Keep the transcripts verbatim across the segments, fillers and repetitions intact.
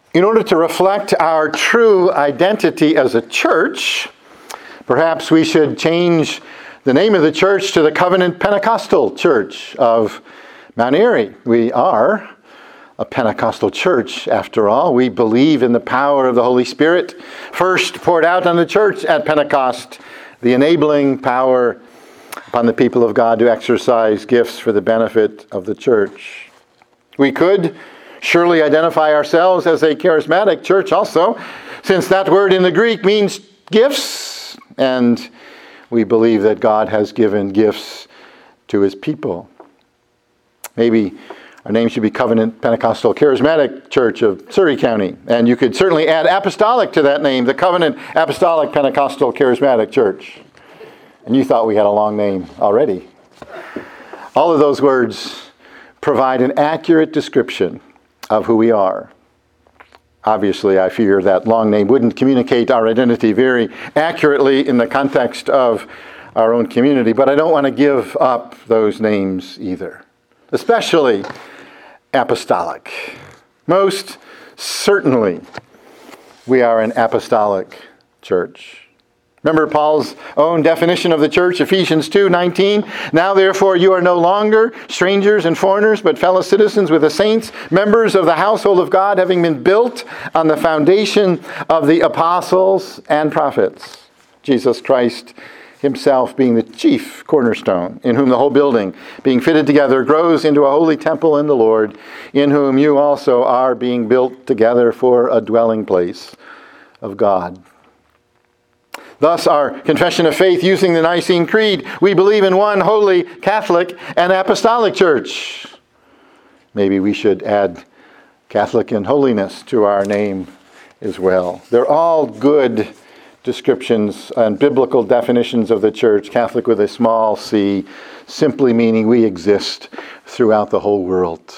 In order to reflect our true identity as a church, perhaps we should change the name of the church to the Covenant Pentecostal Church of Mount Airy. We are a Pentecostal church, after all. We believe in the power of the Holy Spirit, first poured out on the church at Pentecost, the enabling power upon the people of God to exercise gifts for the benefit of the church. We could surely identify ourselves as a charismatic church also, since that word in the Greek means gifts, and we believe that God has given gifts to his people. Maybe our name should be Covenant Pentecostal Charismatic Church of Surrey County, and you could certainly add apostolic to that name, the Covenant Apostolic Pentecostal Charismatic Church. And you thought we had a long name already. All of those words provide an accurate description of who we are. Obviously, I fear that long name wouldn't communicate our identity very accurately in the context of our own community, but I don't want to give up those names either. Especially apostolic. Most certainly, we are an apostolic church. Remember Paul's own definition of the church, Ephesians two nineteen. Now therefore you are no longer strangers and foreigners, but fellow citizens with the saints, members of the household of God, having been built on the foundation of the apostles and prophets. Jesus Christ himself being the chief cornerstone, in whom the whole building, being fitted together, grows into a holy temple in the Lord, in whom you also are being built together for a dwelling place of God. Thus, our confession of faith using the Nicene Creed, we believe in one holy, Catholic, and apostolic church. Maybe we should add Catholic and holiness to our name as well. They're all good descriptions and biblical definitions of the church, Catholic with a small c, simply meaning we exist throughout the whole world.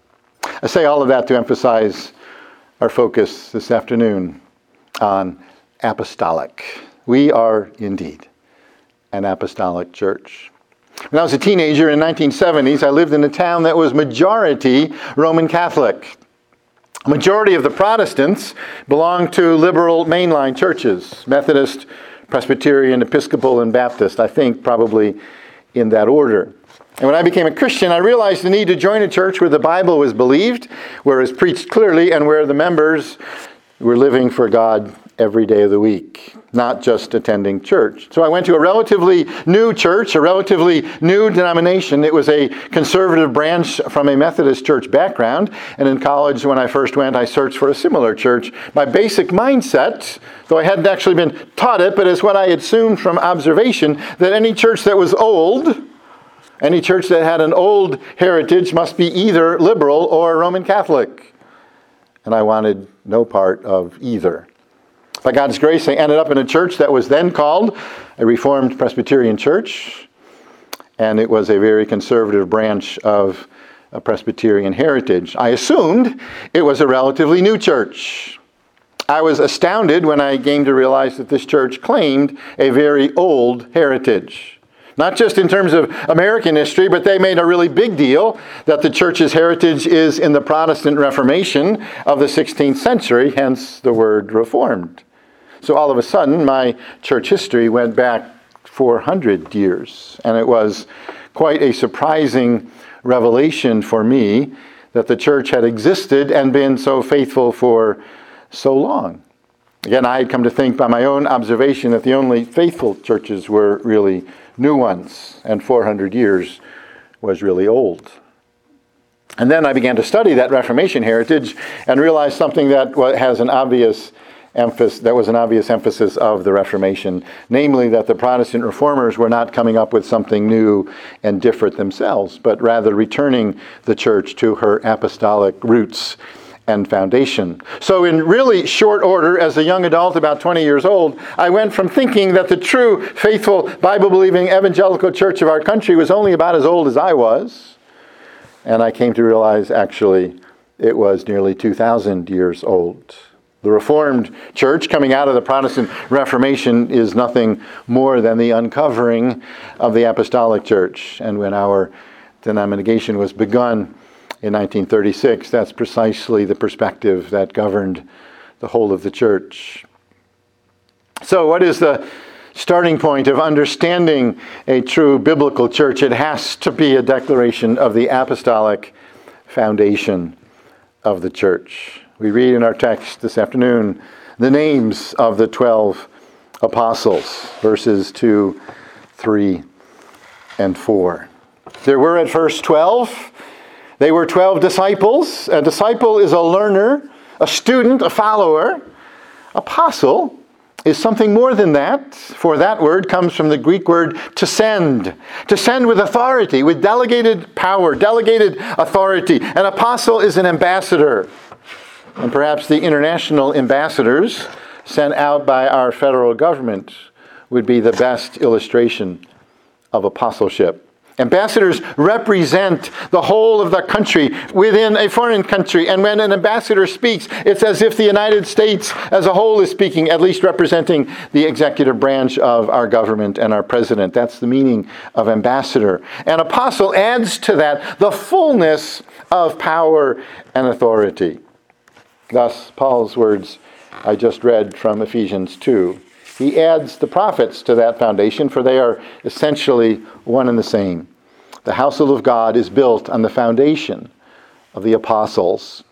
I say all of that to emphasize our focus this afternoon on apostolic. We are indeed an apostolic church. When I was a teenager in the nineteen seventies, I lived in a town that was majority Roman Catholic. A majority of the Protestants belonged to liberal mainline churches, Methodist, Presbyterian, Episcopal, and Baptist, I think probably in that order. And when I became a Christian, I realized the need to join a church where the Bible was believed, where it was preached clearly, and where the members were living for God every day of the week, not just attending church. So I went to a relatively new church, a relatively new denomination. It was a conservative branch from a Methodist church background. And in college, when I first went, I searched for a similar church. My basic mindset, though I hadn't actually been taught it, but it's what I had assumed from observation, that any church that was old, any church that had an old heritage must be either liberal or Roman Catholic. And I wanted no part of either. By God's grace, I ended up in a church that was then called a Reformed Presbyterian church, and it was a very conservative branch of a Presbyterian heritage. I assumed it was a relatively new church. I was astounded when I came to realize that this church claimed a very old heritage. Not just in terms of American history, but they made a really big deal that the church's heritage is in the Protestant Reformation of the sixteenth century, hence the word Reformed. So all of a sudden, my church history went back four hundred years, and it was quite a surprising revelation for me that the church had existed and been so faithful for so long. Again, I had come to think by my own observation that the only faithful churches were really new ones, and four hundred years was really old. And then I began to study that Reformation heritage and realized something that has an obvious emphasis, that was an obvious emphasis of the Reformation, namely that the Protestant reformers were not coming up with something new and different themselves, but rather returning the church to her apostolic roots and foundation. So in really short order, as a young adult, about twenty years old, I went from thinking that the true, faithful, Bible-believing evangelical church of our country was only about as old as I was, and I came to realize actually it was nearly two thousand years old. The Reformed Church, coming out of the Protestant Reformation, is nothing more than the uncovering of the Apostolic Church. And when our denomination was begun in nineteen thirty-six. That's precisely the perspective that governed the whole of the church. So what is the starting point of understanding a true biblical church? It has to be a declaration of the apostolic foundation of the church. We read in our text this afternoon the names of the twelve apostles, verses two, three, and four. There were at first twelve. They were twelve disciples. A disciple is a learner, a student, a follower. Apostle is something more than that, for that word comes from the Greek word to send. To send with authority, with delegated power, delegated authority. An apostle is an ambassador. And perhaps the international ambassadors sent out by our federal government would be the best illustration of apostleship. Ambassadors represent the whole of the country within a foreign country. And when an ambassador speaks, it's as if the United States as a whole is speaking, at least representing the executive branch of our government and our president. That's the meaning of ambassador. An apostle adds to that the fullness of power and authority. Thus, Paul's words I just read from Ephesians two. He adds the prophets to that foundation, for they are essentially one and the same. The household of God is built on the foundation of the apostles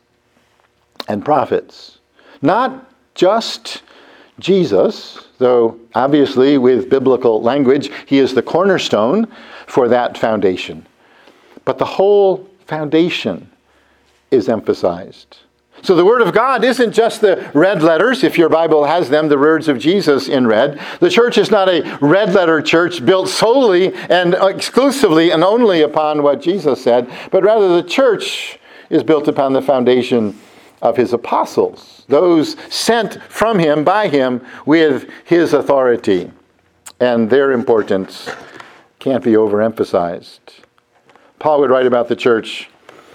and prophets. Not just Jesus, though obviously with biblical language, he is the cornerstone for that foundation. But the whole foundation is emphasized. So the Word of God isn't just the red letters, if your Bible has them, the words of Jesus in red. The church is not a red letter church built solely and exclusively and only upon what Jesus said, but rather the church is built upon the foundation of his apostles, those sent from him, by him, with his authority. And their importance can't be overemphasized. Paul would write about the church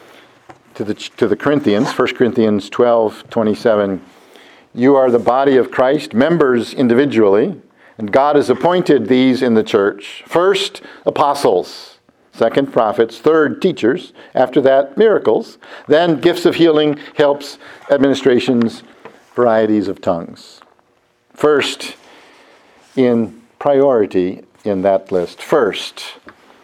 To the, to the Corinthians, First Corinthians twelve twenty-seven, you are the body of Christ, members individually, and God has appointed these in the church. First, apostles. Second, prophets. Third, teachers. After that, miracles. Then, gifts of healing, helps, administrations, varieties of tongues. First, in priority in that list. First,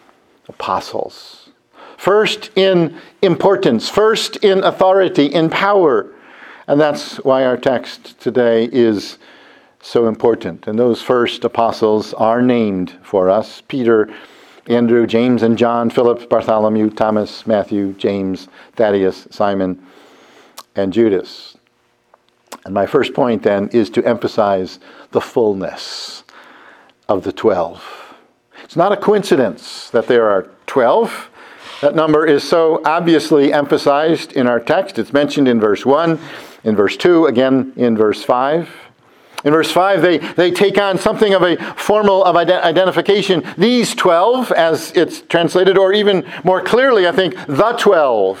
apostles. First in importance, first in authority, in power. And that's why our text today is so important. And those first apostles are named for us: Peter, Andrew, James and John, Philip, Bartholomew, Thomas, Matthew, James, Thaddeus, Simon, and Judas. And my first point then is to emphasize the fullness of the twelve. It's not a coincidence that there are twelve. That number is so obviously emphasized in our text. It's mentioned in verse one, in verse two, again in verse five. In verse five, they, they take on something of a formal of ident- identification. These twelve, as it's translated, or even more clearly, I think, the twelve.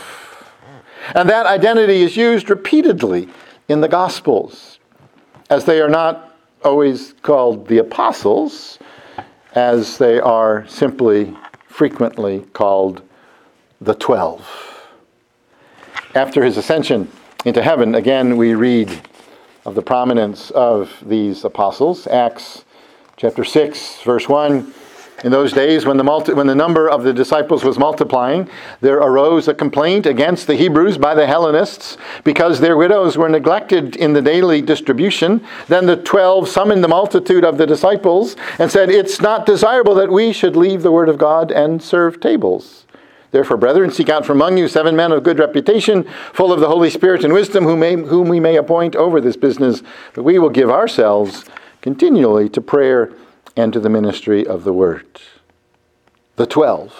And that identity is used repeatedly in the Gospels, as they are not always called the apostles, as they are simply, frequently called the twelve. After his ascension into heaven, again we read of the prominence of these apostles. Acts chapter six, verse one. In those days, when the multi- when the number of the disciples was multiplying, there arose a complaint against the Hebrews by the Hellenists, because their widows were neglected in the daily distribution. Then the twelve summoned the multitude of the disciples and said, "It's not desirable that we should leave the word of God and serve tables. Therefore, brethren, seek out from among you seven men of good reputation, full of the Holy Spirit and wisdom, whom, may, whom we may appoint over this business. But we will give ourselves continually to prayer and to the ministry of the word." The twelve.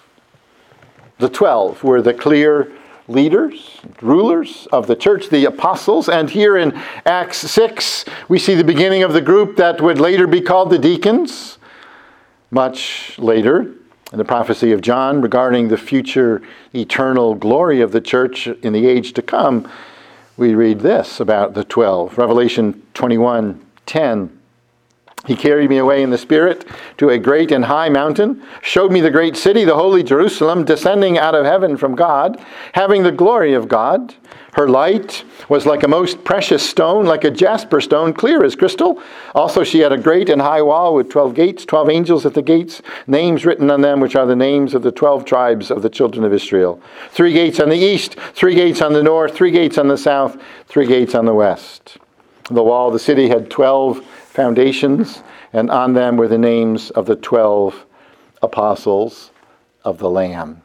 The twelve were the clear leaders, rulers of the church, the apostles. And here in Acts six, we see the beginning of the group that would later be called the deacons. Much later, in the prophecy of John regarding the future eternal glory of the church in the age to come, we read this about the twelve. Revelation twenty-one ten. He carried me away in the Spirit to a great and high mountain, showed me the great city, the holy Jerusalem, descending out of heaven from God, having the glory of God. Her light was like a most precious stone, like a jasper stone, clear as crystal. Also she had a great and high wall with twelve gates, twelve angels at the gates, names written on them, which are the names of the twelve tribes of the children of Israel. Three gates on the east, three gates on the north, three gates on the south, three gates on the west. The wall of the city had twelve foundations, and on them were the names of the twelve apostles of the Lamb.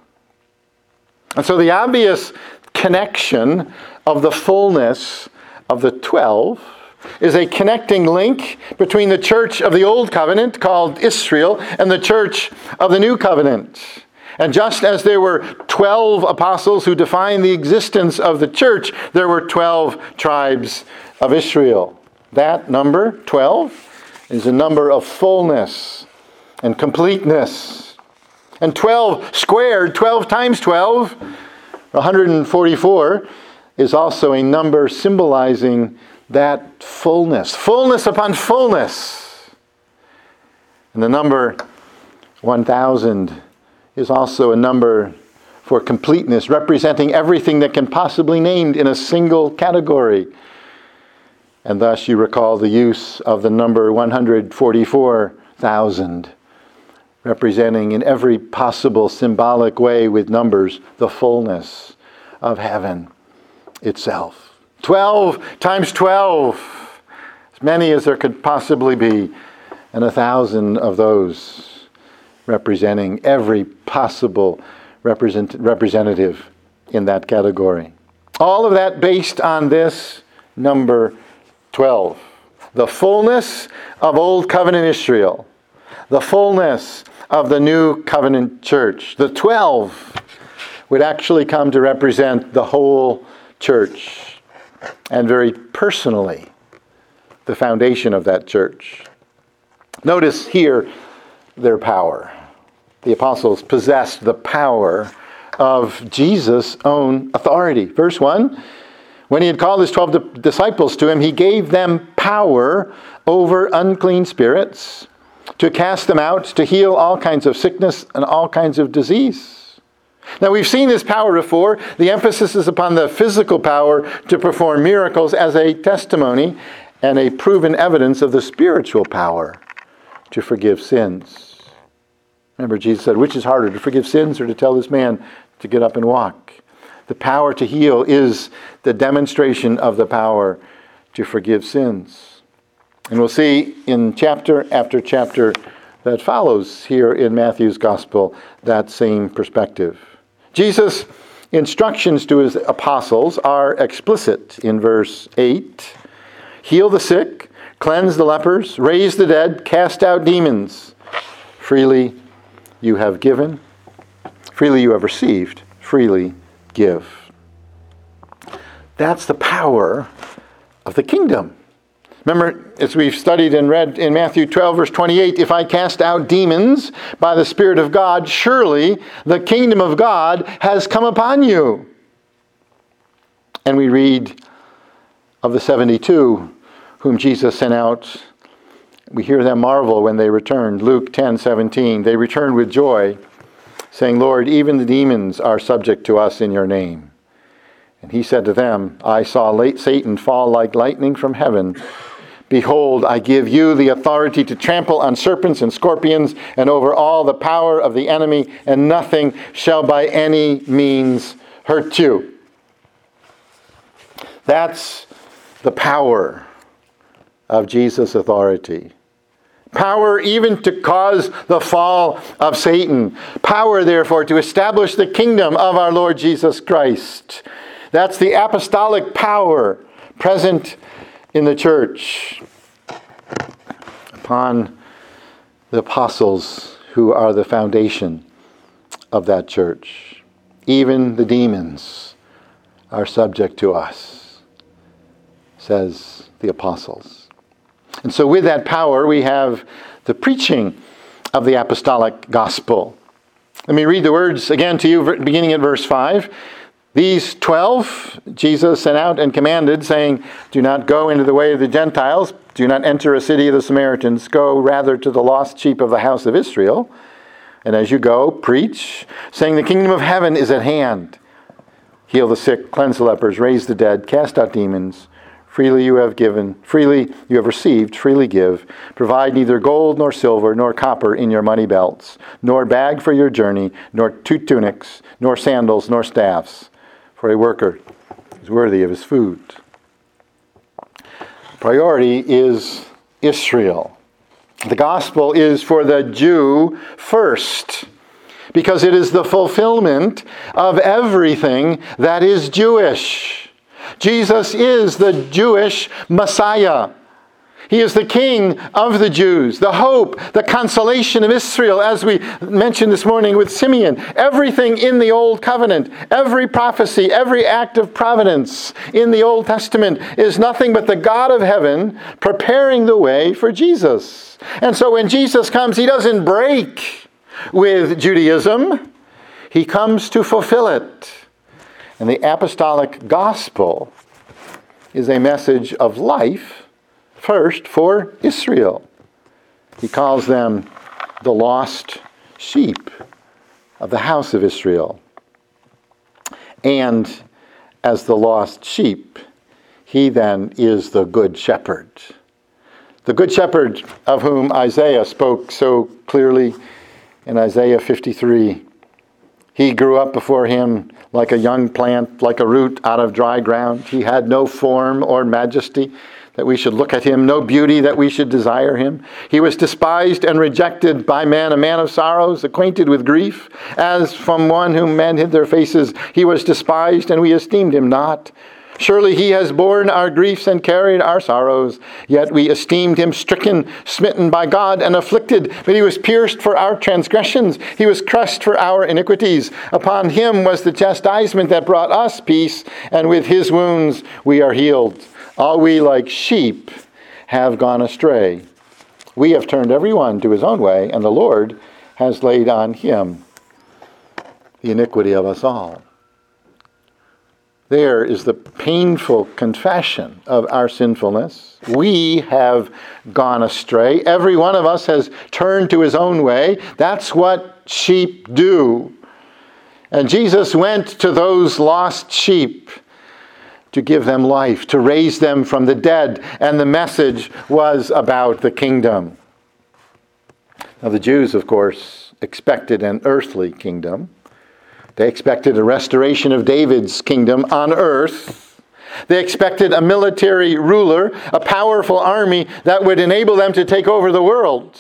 And so the obvious connection of the fullness of the twelve is a connecting link between the church of the Old Covenant, called Israel, and the church of the New Covenant. And just as there were twelve apostles who defined the existence of the church, there were twelve tribes of Israel. That number, twelve, is a number of fullness and completeness. And twelve squared, twelve times twelve, one hundred forty-four, is also a number symbolizing that fullness. Fullness upon fullness. And the number one thousand is also a number for completeness, representing everything that can possibly be named in a single category. And thus you recall the use of the number one hundred forty-four thousand, representing in every possible symbolic way with numbers the fullness of heaven itself. Twelve times twelve, as many as there could possibly be, and a thousand of those representing every possible represent, representative in that category. All of that based on this number twelve. The fullness of Old Covenant Israel. The fullness of the New Covenant Church. The twelve would actually come to represent the whole church, and very personally, the foundation of that church. Notice here their power. The apostles possessed the power of Jesus' own authority. Verse one, when he had called his twelve disciples to him, he gave them power over unclean spirits, to cast them out, to heal all kinds of sickness and all kinds of disease. Now we've seen this power before. The emphasis is upon the physical power to perform miracles as a testimony and a proven evidence of the spiritual power to forgive sins. Remember, Jesus said, which is harder, to forgive sins or to tell this man to get up and walk? The power to heal is the demonstration of the power to forgive sins. And we'll see in chapter after chapter that follows here in Matthew's Gospel that same perspective. Jesus' instructions to his apostles are explicit in verse eight. Heal the sick, cleanse the lepers, raise the dead, cast out demons. Freely you have given, freely you have received, freely give. That's the power of the kingdom. Remember, as we've studied and read in Matthew twelve, verse twenty-eight, if I cast out demons by the Spirit of God, surely the kingdom of God has come upon you. And we read of the seventy-two whom Jesus sent out. We hear them marvel when they returned. Luke ten seventeen, they returned with joy, saying, Lord, even the demons are subject to us in your name. And he said to them, I saw Satan fall like lightning from heaven. Behold, I give you the authority to trample on serpents and scorpions and over all the power of the enemy, and nothing shall by any means hurt you. That's the power of Jesus' authority. Power even to cause the fall of Satan. Power, therefore, to establish the kingdom of our Lord Jesus Christ. That's the apostolic power present in the church upon the apostles who are the foundation of that church. Even the demons are subject to us, says the apostles. And so with that power, we have the preaching of the apostolic gospel. Let me read the words again to you, beginning at verse five. These twelve Jesus sent out and commanded, saying, do not go into the way of the Gentiles, Do not enter a city of the Samaritans. Go rather to the lost sheep of the house of Israel. And as you go, preach, saying the kingdom of heaven is at hand. Heal the sick, cleanse the lepers, raise the dead, cast out demons. Freely you have given, freely you have received, freely give. Provide neither gold nor silver nor copper in your money belts, nor bag for your journey, nor two tunics, nor sandals, nor staffs. For a worker is worthy of his food. Priority is Israel. The gospel is for the Jew first, because it is the fulfillment of everything that is Jewish. Jesus is the Jewish Messiah. He is the King of the Jews, the hope, the consolation of Israel, as we mentioned this morning with Simeon. Everything in the Old Covenant, every prophecy, every act of providence in the Old Testament is nothing but the God of heaven preparing the way for Jesus. And so when Jesus comes, he doesn't break with Judaism. He comes to fulfill it. And the apostolic gospel is a message of life, first for Israel. He calls them the lost sheep of the house of Israel. And as the lost sheep, he then is the good shepherd. The good shepherd of whom Isaiah spoke so clearly in Isaiah fifty-three. He grew up before him like a young plant, like a root out of dry ground. He had no form or majesty that we should look at him, no beauty that we should desire him. He was despised and rejected by men, a man of sorrows, acquainted with grief. As from one whom men hid their faces, he was despised, and we esteemed him not. Surely he has borne our griefs and carried our sorrows. Yet we esteemed him stricken, smitten by God, and afflicted. But he was pierced for our transgressions. He was crushed for our iniquities. Upon him was the chastisement that brought us peace, and with his wounds we are healed. All we like sheep have gone astray. We have turned every one to his own way, and the Lord has laid on him the iniquity of us all. There is the painful confession of our sinfulness. We have gone astray. Every one of us has turned to his own way. That's what sheep do. And Jesus went to those lost sheep to give them life, to raise them from the dead. And the message was about the kingdom. Now the Jews, of course, expected an earthly kingdom. They expected a restoration of David's kingdom on earth. They expected a military ruler, a powerful army that would enable them to take over the world.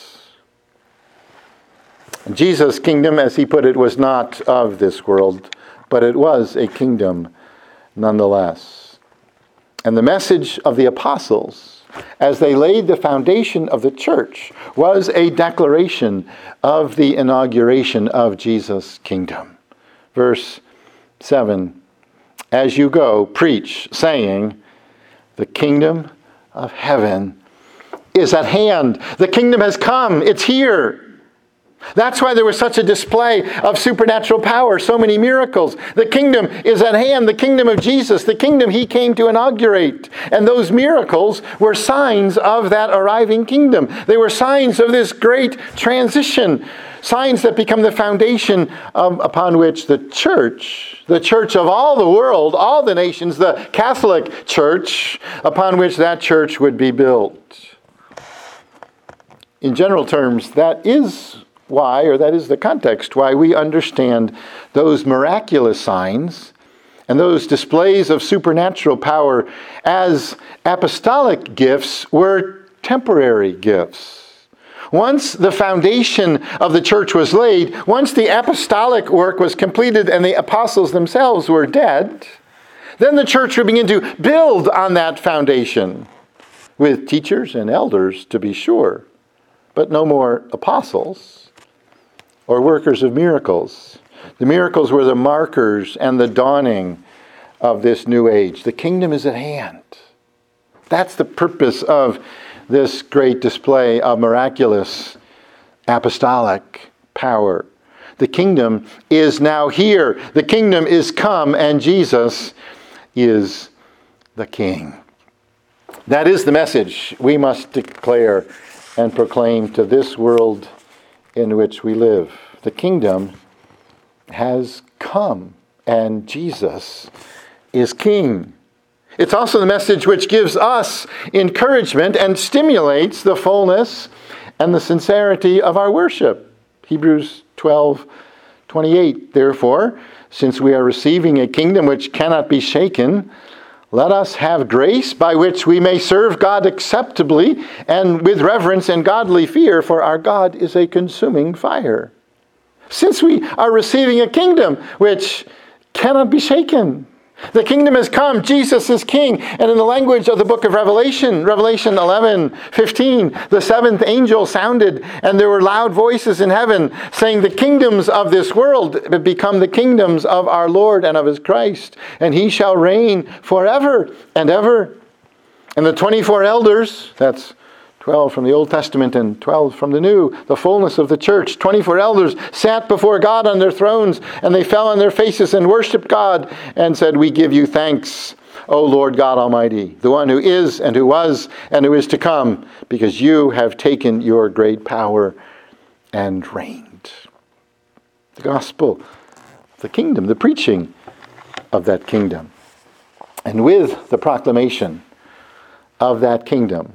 And Jesus' kingdom, as he put it, was not of this world, but it was a kingdom nonetheless. And the message of the apostles, as they laid the foundation of the church, was a declaration of the inauguration of Jesus' kingdom. Verse seven, as you go, preach, saying, the kingdom of heaven is at hand. The kingdom has come. It's here. That's why there was such a display of supernatural power, so many miracles. The kingdom is at hand, the kingdom of Jesus, the kingdom he came to inaugurate. And those miracles were signs of that arriving kingdom. They were signs of this great transition. Signs that become the foundation um, upon which the church, the church of all the world, all the nations, the Catholic Church, upon which that church would be built. In general terms, that is why, or that is the context, why we understand those miraculous signs and those displays of supernatural power as apostolic gifts were temporary gifts. Once the foundation of the church was laid, once the apostolic work was completed and the apostles themselves were dead, then the church would begin to build on that foundation with teachers and elders, to be sure, but no more apostles or workers of miracles. The miracles were the markers and the dawning of this new age. The kingdom is at hand. That's the purpose of this great display of miraculous apostolic power. The kingdom is now here. The kingdom is come, and Jesus is the King. That is the message we must declare and proclaim to this world in which we live. The kingdom has come, and Jesus is King. It's also the message which gives us encouragement and stimulates the fullness and the sincerity of our worship. Hebrews twelve twenty-eight, therefore, since we are receiving a kingdom which cannot be shaken, let us have grace by which we may serve God acceptably and with reverence and godly fear, for our God is a consuming fire. Since we are receiving a kingdom which cannot be shaken, the kingdom has come, Jesus is King. And in the language of the book of Revelation, Revelation eleven fifteen, the seventh angel sounded, and there were loud voices in heaven saying, the kingdoms of this world have become the kingdoms of our Lord and of his Christ, and he shall reign forever and ever. And the twenty-four elders, that's twelve from the Old Testament and twelve from the New, the fullness of the church. twenty-four elders sat before God on their thrones, and they fell on their faces and worshipped God and said, we give you thanks, O Lord God Almighty, the one who is and who was and who is to come, because you have taken your great power and reigned. The gospel, the kingdom, the preaching of that kingdom. And with the proclamation of that kingdom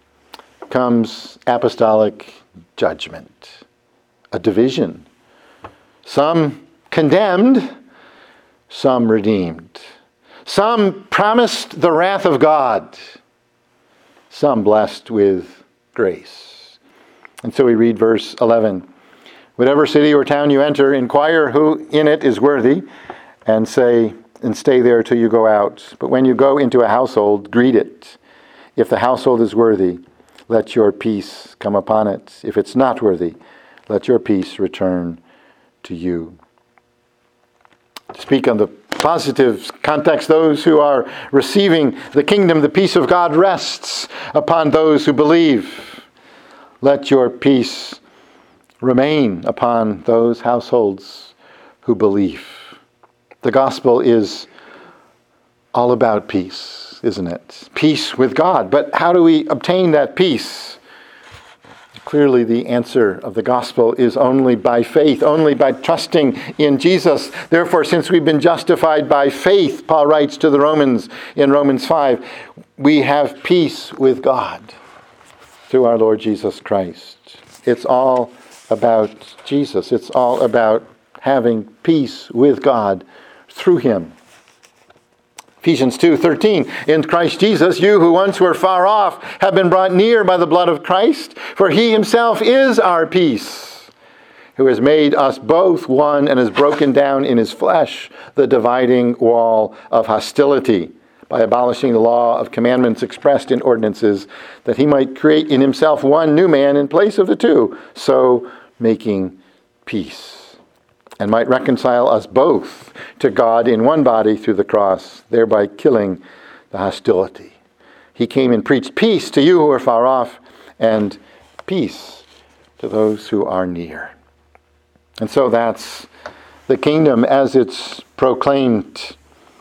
comes apostolic judgment, a division. Some condemned, some redeemed. Some promised the wrath of God, some blessed with grace. And so we read verse eleven. Whatever city or town you enter, inquire who in it is worthy, and say, and stay there till you go out. But when you go into a household, greet it. If the household is worthy, let your peace come upon it. If it's not worthy, let your peace return to you. To speak on the positive context, those who are receiving the kingdom, the peace of God rests upon those who believe. Let your peace remain upon those households who believe. The gospel is all about peace, isn't it? Peace with God. But how do we obtain that peace? Clearly, the answer of the gospel is only by faith, only by trusting in Jesus. Therefore, since we've been justified by faith, Paul writes to the Romans in Romans five, we have peace with God through our Lord Jesus Christ. It's all about Jesus. It's all about having peace with God through him. Ephesians two thirteen, in Christ Jesus, you who once were far off have been brought near by the blood of Christ, for he himself is our peace, who has made us both one and has broken down in his flesh the dividing wall of hostility by abolishing the law of commandments expressed in ordinances, that he might create in himself one new man in place of the two, so making peace, and might reconcile us both to God in one body through the cross, thereby killing the hostility. He came and preached peace to you who are far off, and peace to those who are near. And so that's the kingdom as it's proclaimed.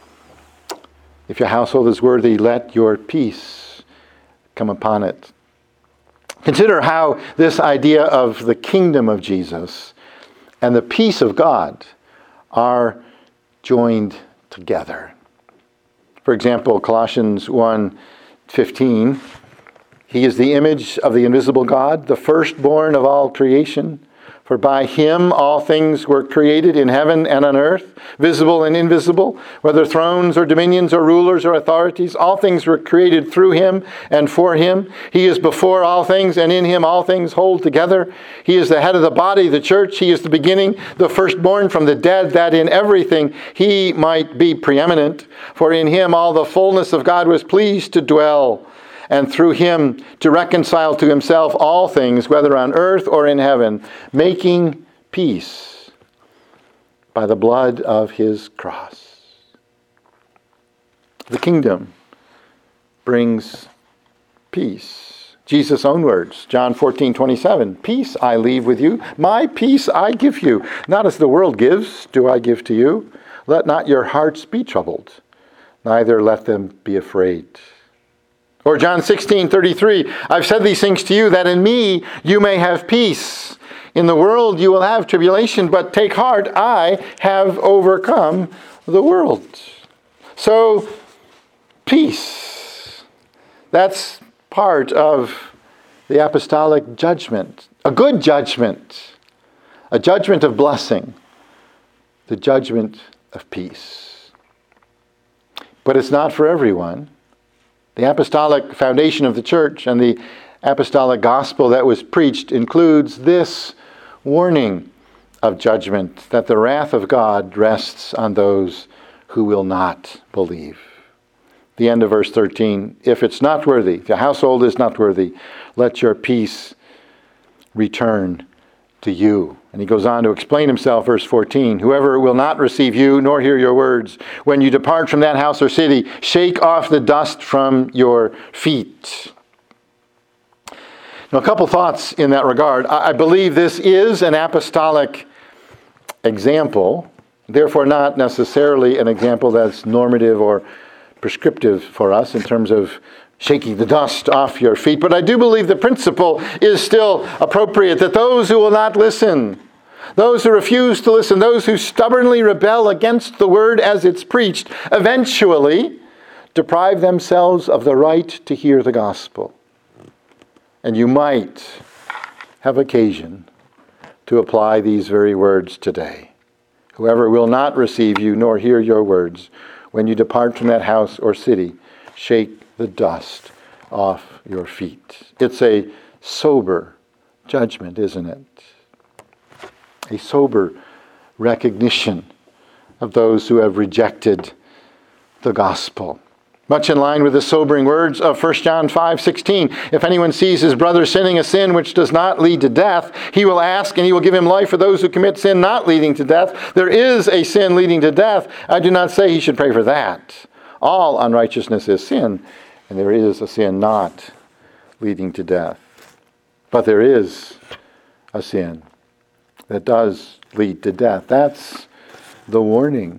If your household is worthy, let your peace come upon it. Consider how this idea of the kingdom of Jesus and the peace of God are joined together. For example, Colossians one fifteen, he is the image of the invisible God, the firstborn of all creation. For by him all things were created in heaven and on earth, visible and invisible, whether thrones or dominions or rulers or authorities. All things were created through him and for him. He is before all things, and in him all things hold together. He is the head of the body, the church. He is the beginning, the firstborn from the dead, that in everything he might be preeminent. For in him all the fullness of God was pleased to dwell, and through him to reconcile to himself all things, whether on earth or in heaven, making peace by the blood of his cross. The kingdom brings peace. Jesus' own words, John fourteen twenty-seven, peace I leave with you, my peace I give you. Not as the world gives, do I give to you. Let not your hearts be troubled, neither let them be afraid. Or John sixteen thirty-three, I've said these things to you that in me you may have peace. In the world you will have tribulation, but take heart, I have overcome the world. So, peace. That's part of the apostolic judgment. A good judgment. A judgment of blessing. The judgment of peace. But it's not for everyone. The apostolic foundation of the church and the apostolic gospel that was preached includes this warning of judgment, that the wrath of God rests on those who will not believe. The end of verse thirteen, if it's not worthy, if your household is not worthy, let your peace return to you. And he goes on to explain himself, verse fourteen, whoever will not receive you nor hear your words, when you depart from that house or city, shake off the dust from your feet. Now, a couple thoughts in that regard. I believe this is an apostolic example, therefore not necessarily an example that's normative or prescriptive for us in terms of shaking the dust off your feet. But I do believe the principle is still appropriate, that those who will not listen, those who refuse to listen, those who stubbornly rebel against the word as it's preached, eventually deprive themselves of the right to hear the gospel. And you might have occasion to apply these very words today. Whoever will not receive you nor hear your words, when you depart from that house or city, shake the dust off your feet. It's a sober judgment, isn't it? A sober recognition of those who have rejected the gospel. Much in line with the sobering words of First John five sixteen. If anyone sees his brother sinning a sin which does not lead to death, he will ask and he will give him life for those who commit sin not leading to death. There is a sin leading to death. I do not say he should pray for that. All unrighteousness is sin, and there is a sin not leading to death. But there is a sin that does lead to death. That's the warning.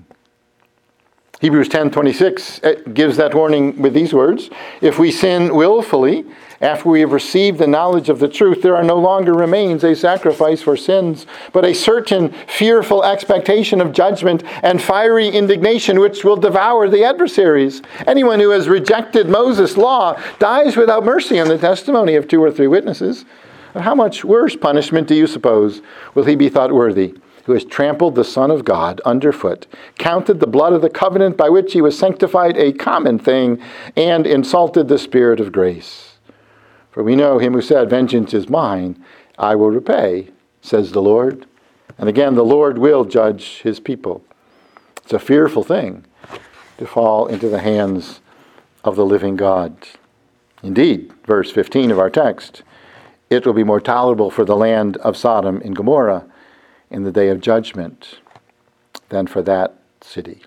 Hebrews ten twenty-six gives that warning with these words. If we sin willfully, after we have received the knowledge of the truth, there are no longer remains a sacrifice for sins, but a certain fearful expectation of judgment and fiery indignation which will devour the adversaries. Anyone who has rejected Moses' law dies without mercy on the testimony of two or three witnesses. How much worse punishment do you suppose will he be thought worthy, who has trampled the Son of God underfoot, counted the blood of the covenant by which he was sanctified a common thing, and insulted the Spirit of grace? For we know him who said, vengeance is mine, I will repay, says the Lord. And again, the Lord will judge his people. It's a fearful thing to fall into the hands of the living God. Indeed, verse fifteen of our text, it will be more tolerable for the land of Sodom and Gomorrah in the day of judgment than for that city.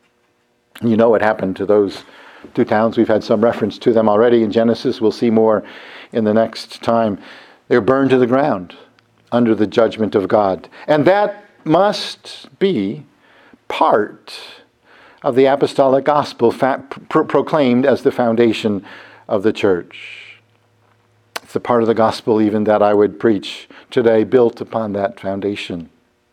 You know what happened to those two towns. We've had some reference to them already in Genesis. We'll see more in the next time. They were burned to the ground under the judgment of God. And that must be part of the apostolic gospel fa- pro- proclaimed as the foundation of the church. It's the part of the gospel even that I would preach today, built upon that foundation.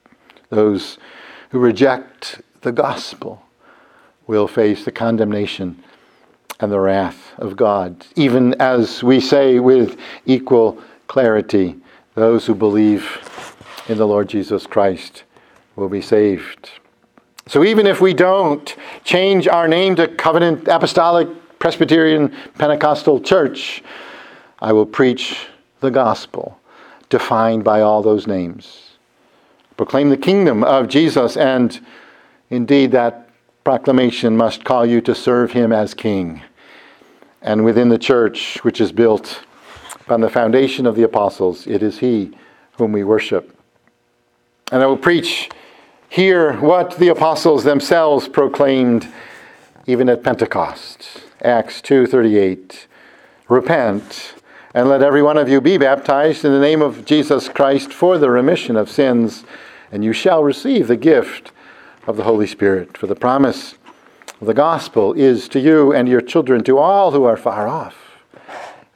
Those who reject the gospel will face the condemnation and the wrath of God. Even as we say with equal clarity, those who believe in the Lord Jesus Christ will be saved. So even if we don't change our name to Covenant Apostolic Presbyterian Pentecostal Church, I will preach the gospel defined by all those names. Proclaim the kingdom of Jesus, and indeed that proclamation must call you to serve him as king. And within the church, which is built on the foundation of the apostles, it is he whom we worship. And I will preach here what the apostles themselves proclaimed even at Pentecost. Acts two thirty-eight. Repent, and let every one of you be baptized in the name of Jesus Christ for the remission of sins, and you shall receive the gift of the Holy Spirit. For the promise of the gospel is to you and your children, to all who are far off,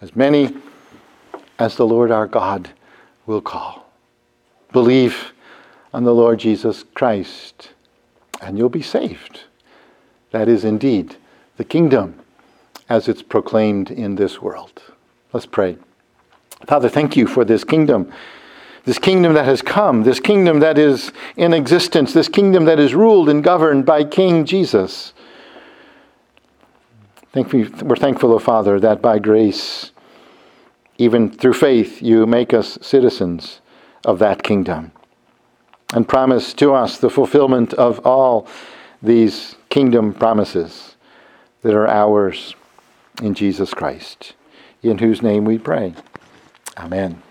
as many as the Lord our God will call. Believe on the Lord Jesus Christ, and you'll be saved. That is indeed the kingdom as it's proclaimed in this world. Let's pray. Father, thank you for this kingdom, this kingdom that has come, this kingdom that is in existence, this kingdom that is ruled and governed by King Jesus. Thank you, we're thankful, O Father, that by grace, even through faith, you make us citizens of that kingdom and promise to us the fulfillment of all these kingdom promises that are ours in Jesus Christ, in whose name we pray. Amen.